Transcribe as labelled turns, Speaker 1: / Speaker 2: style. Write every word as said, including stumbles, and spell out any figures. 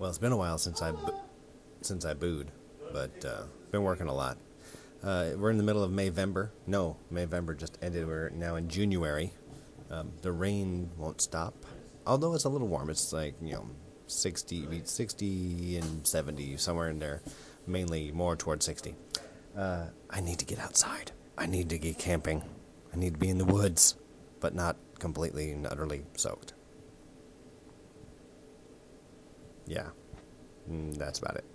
Speaker 1: Well, it's been a while since I bo- since I booed, but uh, been working a lot. Uh, we're in the middle of Mayvember. No, Mayvember just ended. We're now in January. Um, the rain won't stop, although it's a little warm. It's like you know, sixty, sixty and seventy somewhere in there, mainly more towards sixty. Uh, I need to get outside. I need to get camping. I need to be in the woods, but not completely and utterly soaked. Yeah, mm, that's about it.